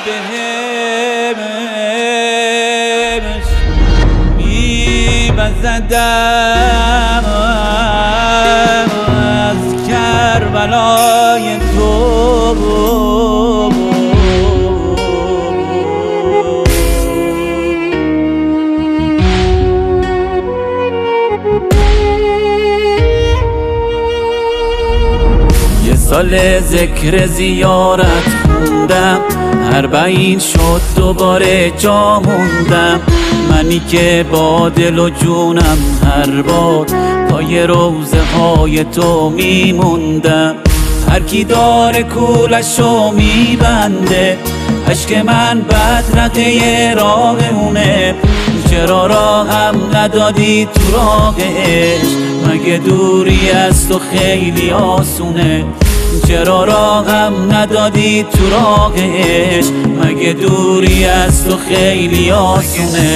بهش می‌وزدم از کربلای تو. سال ذکر زیارت خوندم، 40 شد دوباره جا موندم. منی که با دل و جونم هر بار پای روزه های تو میموندم. هر کی داره کولشو میبنده، عشق من بدرقه راهمونه. چرا راهم ندادی تو راه عشق؟ مگه دوری از تو خیلی آسونه؟ چرا راهم ندادی تو راه عشق؟ مگه دوری از تو خیلی آسونه؟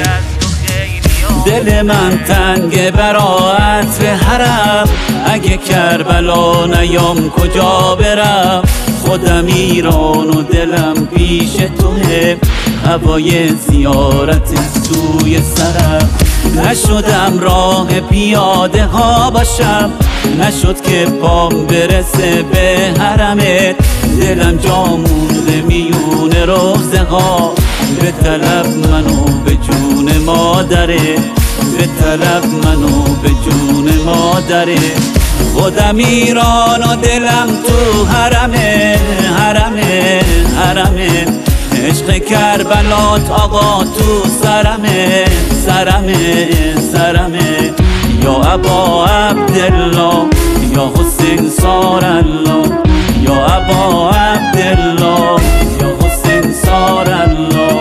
دل من تنگ برا عطر حرم، اگه کربلا نیام کجا برم؟ خودم ایران و دلم پیش توه، هوای زیارت توی سرم. نشدم راه پیاده ها باشم، نشد که پام برسه به حرمت. دلم جا مونده میون روزه ها، به طلب منو به جون مادره، به طلب منو به جون مادره. خودم ایران و دلم تو حرمه، حرمه، حرمه. عشق کربلات آقا تو سرمه، سرمه، سرمه. یا ابا عبدالله، یا حسین سار الله، یا ابا عبدالله، یا حسین سار الله.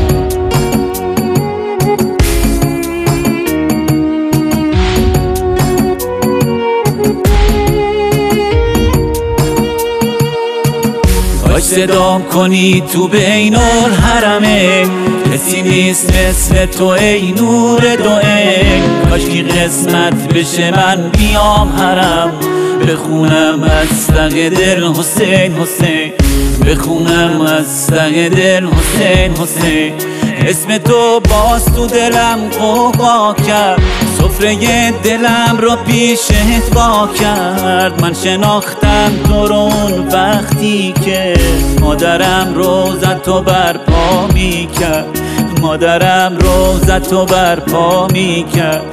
کاش صدام کنی تو بین الحرمه، کسی نیست مثل تو ای نور دو عین. کاش کی قسمت بشه من بیام حرم، بخونم از ته دل حسین حسین، بخونم از ته دل حسین حسین. اسم تو باز تو دلم قوقا کرد، سفره دلم رو پیشت وا کرد. من شناختم تو رو اون وقتی که مادرم روزتو برپا میکرد، مادرم روزتو برپا میکرد.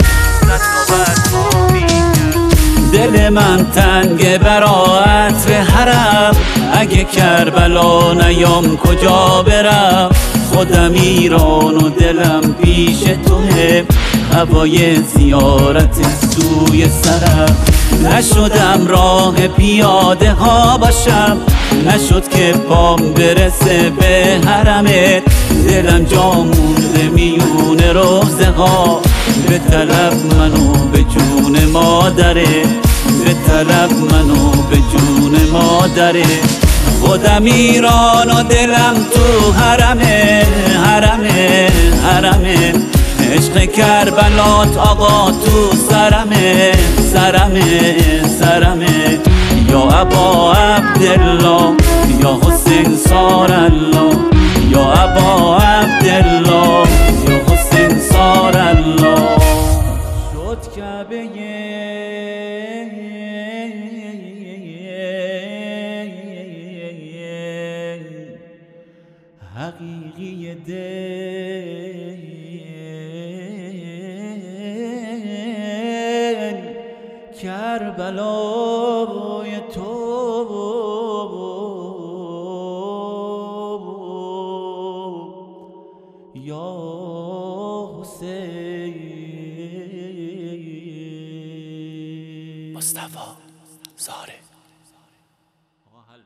دل من تنگ برا عطر حرم، اگه کربلا نیام کجا برم؟ خودم ایران و دلم پیش توه، هوای زیارت توی سرم. نشدم راه پیاده ها باشم، نشد که پام برسه به حرمت. دلم جا مونده میون روزه ها، به طلب منو به جون مادره، به طلب منو به جون مادره. خودم ایران و دلم تو حرمه، حرمه، حرمه. عشق کربلات آقا تو سرمه، سرمه، سرمه. یا ابا عبدالله، یا حسین سار الله، یا ابا عبدالله، یا حسین سار الله. شد کعبه حقیقی دل، کربلای تو. یا حسین. مصطفی زاره.